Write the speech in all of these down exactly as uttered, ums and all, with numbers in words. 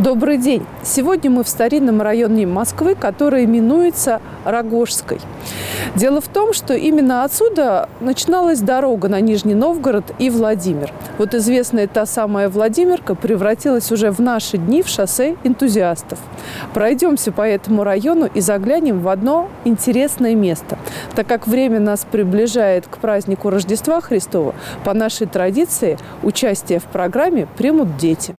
Добрый день! Сегодня мы в старинном районе Москвы, который именуется Рогожской. Дело в том, что именно отсюда начиналась дорога на Нижний Новгород и Владимир. Вот известная та самая Владимирка превратилась уже в наши дни в шоссе энтузиастов. Пройдемся по этому району и заглянем в одно интересное место. Так как время нас приближает к празднику Рождества Христова, по нашей традиции участие в программе примут дети.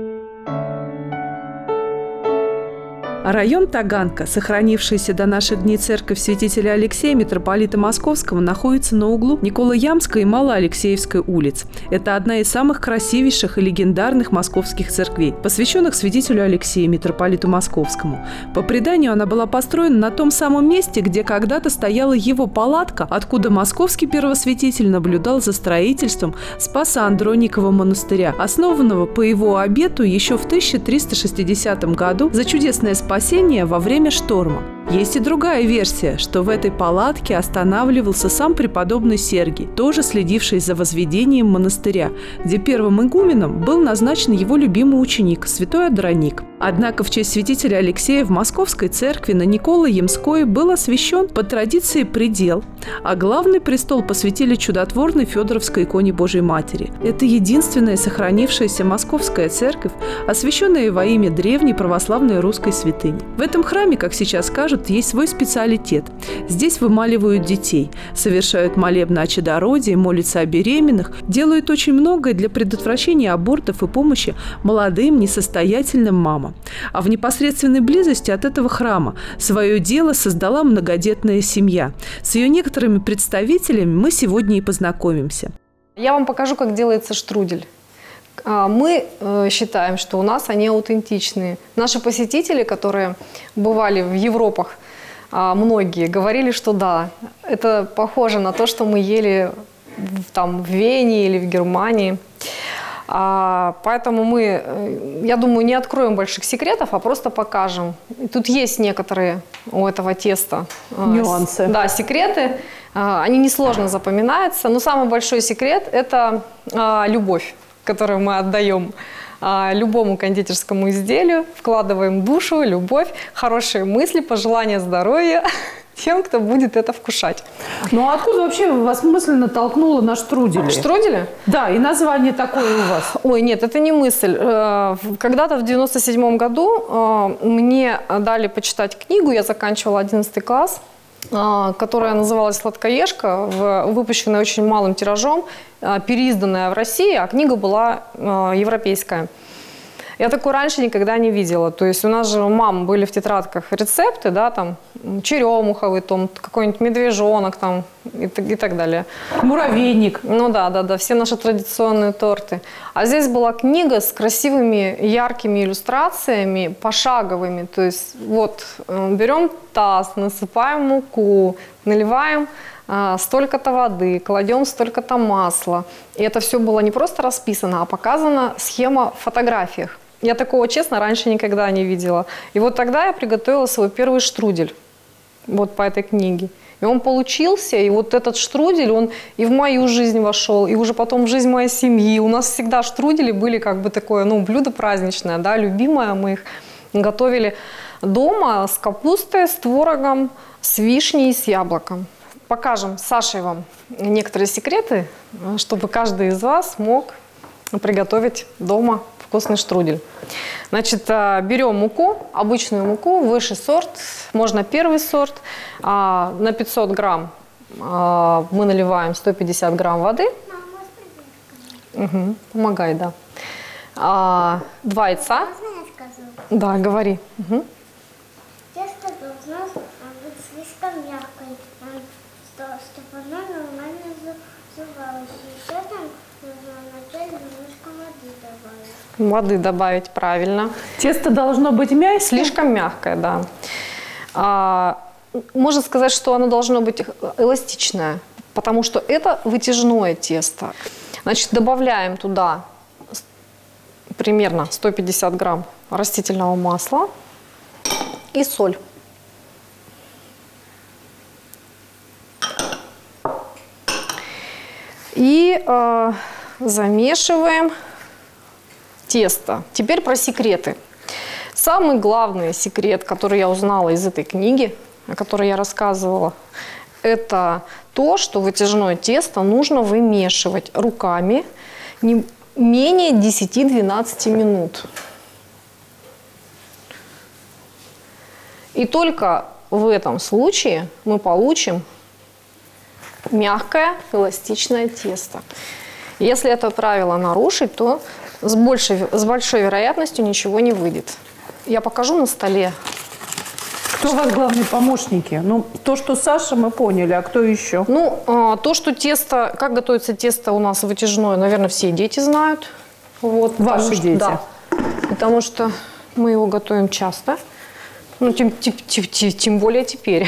Район Таганка, сохранившаяся до наших дней церковь святителя Алексея, митрополита Московского, находится на углу Николо-Ямской и Малоалексеевской улиц. Это одна из самых красивейших и легендарных московских церквей, посвященных святителю Алексею, митрополиту Московскому. По преданию, она была построена на том самом месте, где когда-то стояла его палатка, откуда московский первосвятитель наблюдал за строительством Спасо-Андроникова монастыря, основанного по его обету еще в тысяча триста шестидесятом году за чудесное спасение во время шторма. Есть и другая версия, что в этой палатке останавливался сам преподобный Сергий, тоже следивший за возведением монастыря, где первым игуменом был назначен его любимый ученик, святой Андроник. Однако в честь святителя Алексея в Московской церкви на Николо-Ямской был освящен по традиции предел, а главный престол посвятили чудотворной Федоровской иконе Божией Матери. Это единственная сохранившаяся московская церковь, освященная во имя древней православной русской святыни. В этом храме, как сейчас скажут, есть свой специалитет. Здесь вымаливают детей, совершают молебны о чадородии, молятся о беременных, делают очень многое для предотвращения абортов и помощи молодым несостоятельным мамам. А в непосредственной близости от этого храма свое дело создала многодетная семья. С ее некоторыми представителями мы сегодня и познакомимся. Я вам покажу, как делается штрудель. Мы считаем, что у нас они аутентичные. Наши посетители, которые бывали в Европах, многие говорили, что да, это похоже на то, что мы ели там, в Вене или в Германии. Поэтому мы, я думаю, не откроем больших секретов, а просто покажем. И тут есть некоторые у этого теста нюансы. Да, секреты. Они несложно запоминаются, но самый большой секрет – это любовь, которую мы отдаем а, любому кондитерскому изделию, вкладываем душу, любовь, хорошие мысли, пожелания здоровья тем, кто будет это вкушать. Ну а откуда вообще вас мысль натолкнула на штрудели? Штрудели? Да, и название такое у вас. Ой, нет, это не мысль. Когда-то в девяносто седьмом году мне дали почитать книгу, я заканчивала одиннадцатый класс, которая называлась «Сладкоежка», выпущенная очень малым тиражом, переизданная в России, а книга была европейская. Я такой раньше никогда не видела. То есть у нас же у мам были в тетрадках рецепты, да, там, черемуховый, там, какой-нибудь медвежонок, там, и, и так далее. Муравейник. Ну да, да, да, все наши традиционные торты. А здесь была книга с красивыми, яркими иллюстрациями, пошаговыми. То есть вот берем таз, насыпаем муку, наливаем столько-то воды, кладем столько-то масла. И это все было не просто расписано, а показана схема в фотографиях. Я такого, честно, раньше никогда не видела. И вот тогда я приготовила свой первый штрудель вот по этой книге. И он получился, и вот этот штрудель, он и в мою жизнь вошел, и уже потом в жизнь моей семьи. У нас всегда штрудели были как бы такое, ну, блюдо праздничное, да, любимое. Мы их готовили дома с капустой, с творогом, с вишней и с яблоком. Покажем с Сашей вам некоторые секреты, чтобы каждый из вас мог приготовить дома вкусный штрудель. Значит, берем муку, обычную муку, высший сорт, можно первый сорт. На пятьсот грамм мы наливаем сто пятьдесят грамм воды. Угу, помогай, да. Два яйца. Можно я скажу? Да, говори. Угу. Тесто должно быть слишком мягкой, чтобы оно нормально взрывалось. Еще там нужно вначале немножко воды добавить. Воды добавить, правильно. Тесто должно быть мягкое? Слишком мягкое, да. А, можно сказать, что оно должно быть эластичное, потому что это вытяжное тесто. Значит, добавляем туда примерно сто пятьдесят грамм растительного масла и соль. И э, замешиваем тесто. Теперь про секреты. Самый главный секрет, который я узнала из этой книги, о которой я рассказывала, это то, что вытяжное тесто нужно вымешивать руками не менее десяти-двенадцати минут. И только в этом случае мы получим мягкое, эластичное тесто. Если это правило нарушить, то с большей, с большой вероятностью ничего не выйдет. Я покажу на столе. Кто у вас главные помощники? Ну, то, что Саша, мы поняли, а кто еще? Ну, то, что тесто, как готовится тесто у нас вытяжное, наверное, все дети знают. Вот, Ваши что, дети? Да, потому что мы его готовим часто. Ну, тем, тем, тем, тем более теперь.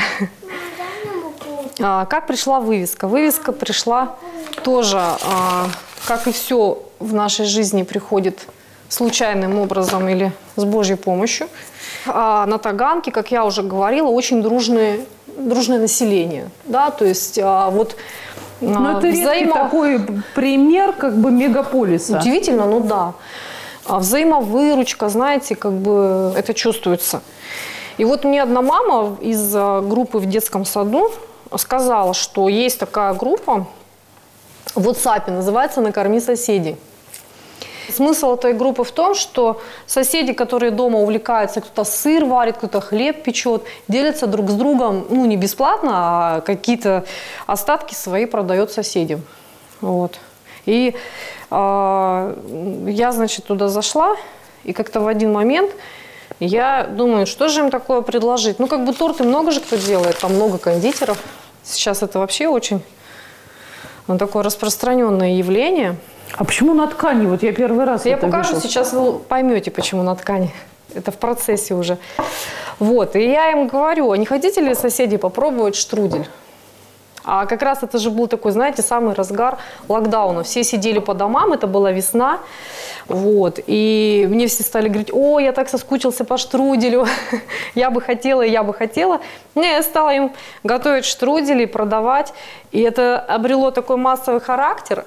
А, как пришла вывеска? Вывеска пришла тоже, а, как и все в нашей жизни, приходит случайным образом или с Божьей помощью. А на Таганке, как я уже говорила, очень дружное, дружное население. Да? То есть а, вот Но а, это взаимо... такой пример как бы мегаполиса. Удивительно, ну да. А взаимовыручка, знаете, как бы это чувствуется. И вот мне одна мама из группы в детском саду сказала, что есть такая группа в WhatsApp, называется «Накорми соседей». Смысл этой группы в том, что соседи, которые дома увлекаются, кто-то сыр варит, кто-то хлеб печет, делятся друг с другом, ну не бесплатно, а какие-то остатки свои продает соседям. Вот. И э, я, значит, туда зашла, и как-то в один момент я думаю, что же им такое предложить? Ну, как бы торты много же кто делает, там много кондитеров. Сейчас это вообще очень ну, такое распространенное явление. А почему на ткани? Вот я первый раз Я это покажу, вижу. сейчас вы поймете, почему на ткани. Это в процессе уже. Вот, и я им говорю, а не хотите ли, соседи, попробовать штрудель? А как раз это же был такой, знаете, самый разгар локдауна. Все сидели по домам, это была весна. Вот, и мне все стали говорить, о, я так соскучился по штруделю, я бы хотела, я бы хотела. И я стала им готовить штрудели, продавать. И это обрело такой массовый характер,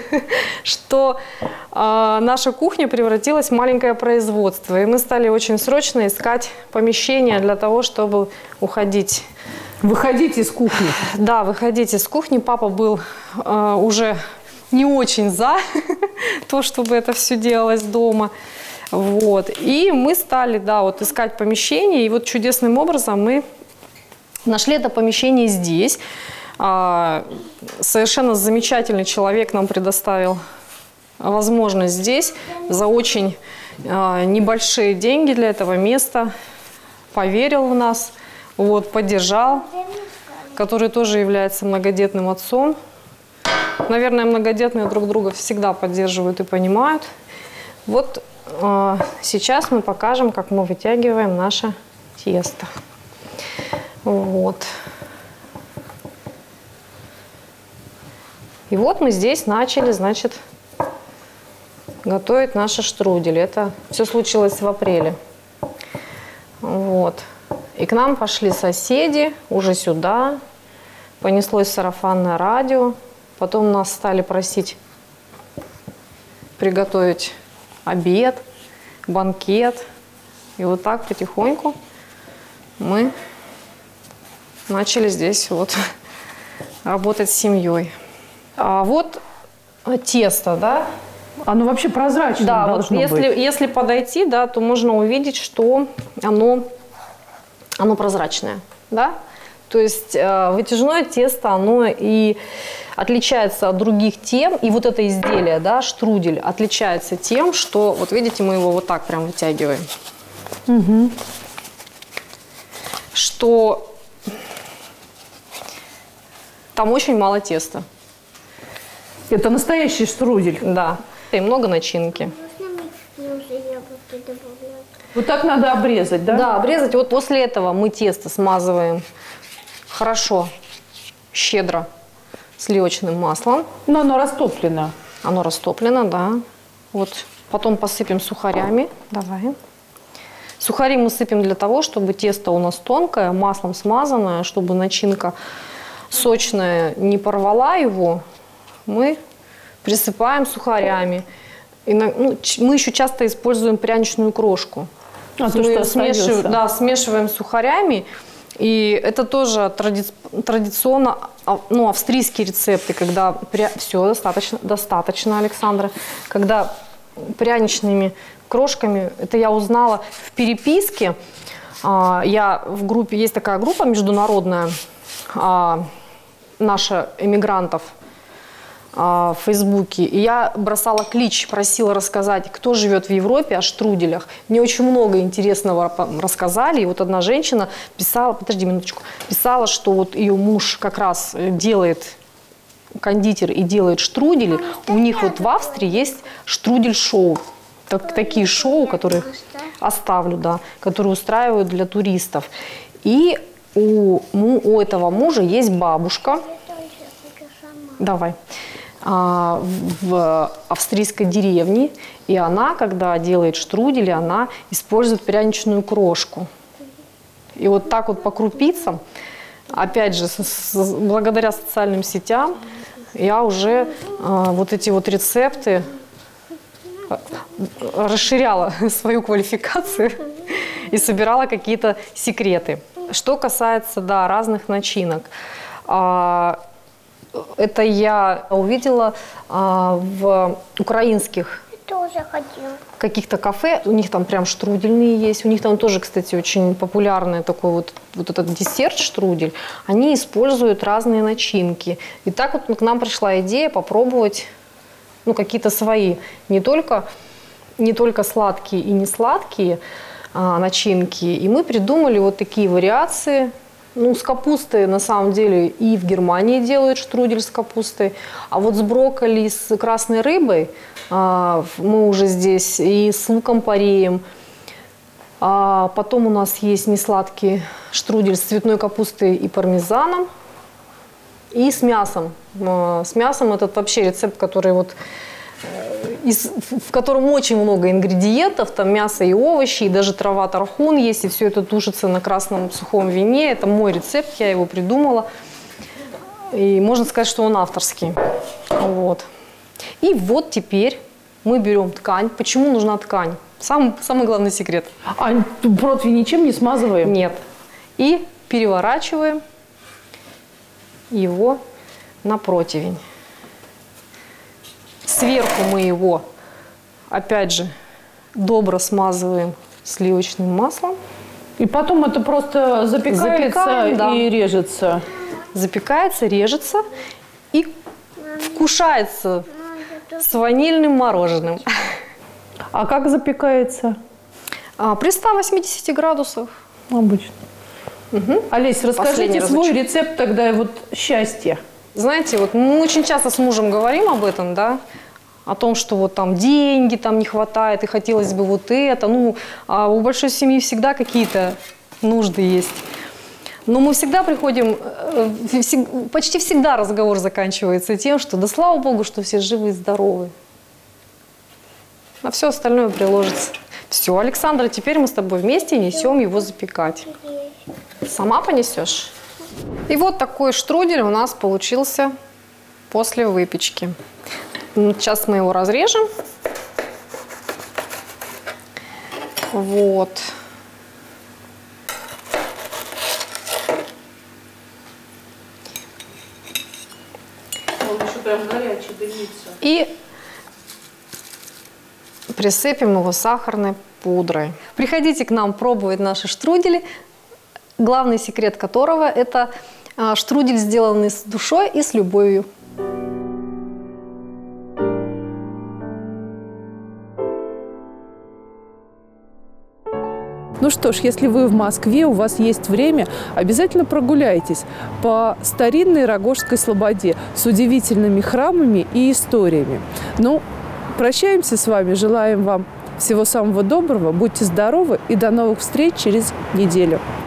что э, наша кухня превратилась в маленькое производство. И мы стали очень срочно искать помещение для того, чтобы уходить. Выходить из кухни. Да, выходить из кухни. Папа был э, уже не очень за то, чтобы это все делалось дома. Вот. И мы стали, да, вот искать помещение. И вот чудесным образом мы нашли это помещение здесь. А, совершенно замечательный человек нам предоставил возможность здесь за очень а, небольшие деньги для этого места. Поверил в нас. Вот, поддержал, который тоже является многодетным отцом. Наверное, многодетные друг друга всегда поддерживают и понимают. Вот э, сейчас мы покажем, как мы вытягиваем наше тесто. Вот. И вот мы здесь начали, значит, готовить наши штрудели. Это все случилось в апреле. Вот. И к нам пошли соседи, уже сюда, понеслось сарафанное радио, потом нас стали просить приготовить обед, банкет. И вот так потихоньку мы начали здесь вот работать с семьей. А вот тесто, да? Оно вообще прозрачное да, должно вот если, быть. если подойти, да, то можно увидеть, что оно... Оно прозрачное, да? То есть э, вытяжное тесто, оно и отличается от других тем, и вот это изделие, да, штрудель, отличается тем, что, вот видите, мы его вот так прям вытягиваем. Угу. Что там очень мало теста. Это настоящий штрудель. Да, и много начинки. Можно уже яблоки добавлять? Вот так надо обрезать, да? Да, обрезать. Вот после этого мы тесто смазываем хорошо, щедро сливочным маслом. Но оно растоплено. Оно растоплено, да. Вот. Потом посыпем сухарями. Давай. Сухари мы сыпем для того, чтобы тесто у нас тонкое, маслом смазанное, чтобы начинка сочная не порвала его. Мы присыпаем сухарями. И, ну, мы еще часто используем пряничную крошку. А, то, Мы что смешиваем, остается. да, смешиваем с сухарями. И это тоже тради... традиционно, а, ну, австрийские рецепты, когда пря... все достаточно, достаточно, Александра, когда пряничными крошками, это я узнала в переписке. А, я в группе, есть такая группа международная, а, наша эмигрантов, в Фейсбуке, и я бросала клич, просила рассказать, кто живет в Европе о штруделях. Мне очень много интересного рассказали, и вот одна женщина писала, подожди минуточку, писала, что вот ее муж как раз делает, кондитер и делает штрудели, у них вот в Австрии есть штрудель-шоу, так, такие шоу, которые оставлю, да, которые устраивают для туристов. И у, у этого мужа есть бабушка, давай, в австрийской деревне, и она, когда делает штрудели, она использует пряничную крошку. И вот так вот по крупицам, опять же, с, с, благодаря социальным сетям, я уже а, вот эти вот рецепты расширяла свою квалификацию и собирала какие-то секреты. Что касается, да, разных начинок. А, это я увидела а, в украинских Тоже хотел. каких-то кафе. У них там прям штрудельные есть. У них там тоже, кстати, очень популярный такой вот, вот этот десерт штрудель. Они используют разные начинки. И так вот к нам пришла идея попробовать ну, какие-то свои. Не только, не только сладкие и не сладкие а, начинки. И мы придумали вот такие вариации. Ну, с капустой, на самом деле, и в Германии делают штрудель с капустой. А вот с брокколи, с красной рыбой а, мы уже здесь, и с луком-пореем. А потом у нас есть несладкий штрудель с цветной капустой и пармезаном. И с мясом. А, с мясом этот вообще рецепт, который вот... Из, в котором очень много ингредиентов, там мясо и овощи, и даже трава тархун есть, и все это тушится на красном сухом вине. Это мой рецепт, я его придумала. И можно сказать, что он авторский. Вот. И вот теперь мы берем ткань. Почему нужна ткань? Сам, самый главный секрет. А противень ничем не смазываем? Нет. И переворачиваем его на противень. Сверху мы его, опять же, добро смазываем сливочным маслом. И потом это просто запекается Запекаем, да. и режется. Запекается, режется и вкушается с ванильным мороженым. А как запекается? А, при ста восьмидесяти градусах. Обычно. Угу. Олесь, расскажите Последний свой разочек. рецепт тогда вот счастья. Знаете, вот мы очень часто с мужем говорим об этом, да, о том, что вот там деньги там не хватает, и хотелось бы вот это. Ну, а у большой семьи всегда какие-то нужды есть. Но мы всегда приходим, почти всегда разговор заканчивается тем, что да слава богу, что все живы и здоровы. А все остальное приложится. Все, Александра, теперь мы с тобой вместе несем его запекать. Сама понесешь? И вот такой штрудель у нас получился после выпечки. Сейчас мы его разрежем. Вот. Он еще прям горячий, дымится. И присыпем его сахарной пудрой. Приходите к нам пробовать наши штрудели, главный секрет которого – это штрудель, сделанный с душой и с любовью. Ну что ж, если вы в Москве, у вас есть время, обязательно прогуляйтесь по старинной Рогожской слободе с удивительными храмами и историями. Ну, прощаемся с вами, желаем вам всего самого доброго, будьте здоровы и до новых встреч через неделю.